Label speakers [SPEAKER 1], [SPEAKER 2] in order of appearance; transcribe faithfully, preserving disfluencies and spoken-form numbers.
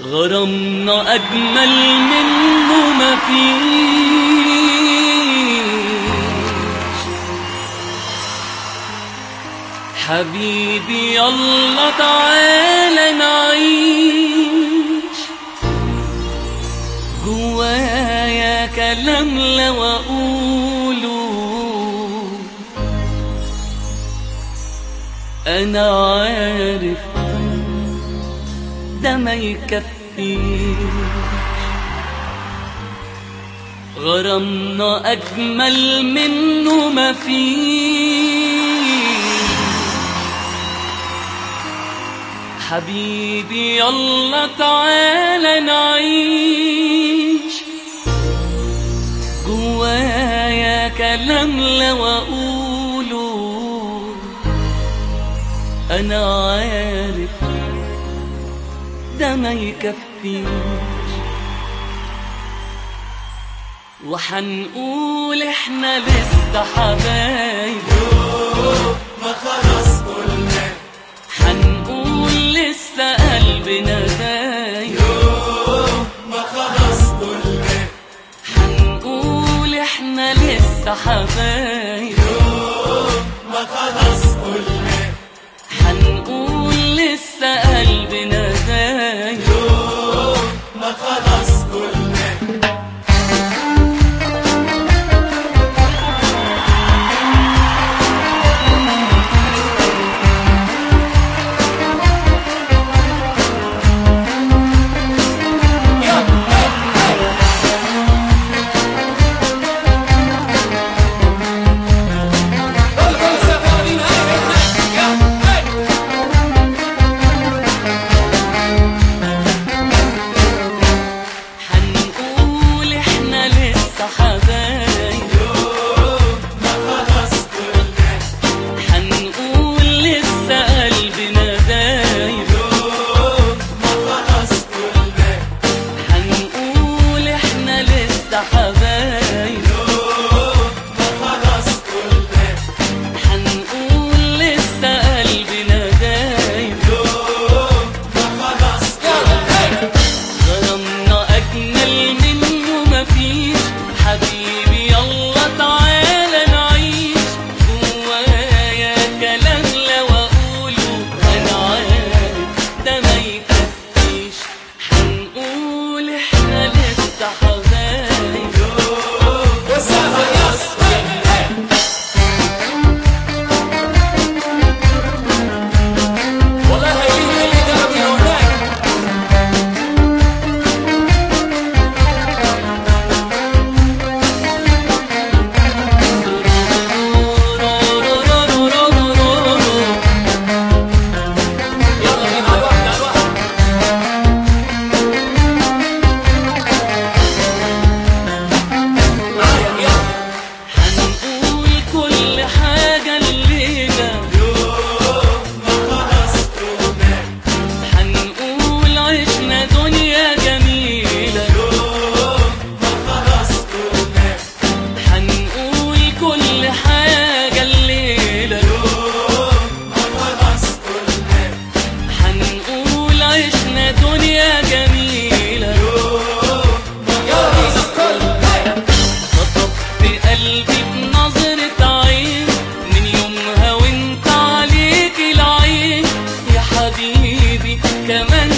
[SPEAKER 1] غرامنا أجمل منه مفيش. حبيبي يلا تعالى نعيش، جوايا كلام لو أقوله أنا عارف ده ما يكفيش. غرامنا أجمل منه مفيش. حبيبي يلا تعالى نعيش، جوايا كلام لو أقوله أنا عارف ده ما يكفيش. وحنقول احنا لسه حبايب
[SPEAKER 2] ما خلاص قلنا،
[SPEAKER 1] حنقول لسه قلبنا دايب
[SPEAKER 2] ما خلاص قلنا،
[SPEAKER 1] حنقول احنا لسه حبايب
[SPEAKER 2] ما خلاص قلنا،
[SPEAKER 1] حنقول لسه قلبنا دايب
[SPEAKER 2] ما خلاص قلنا.
[SPEAKER 1] كمان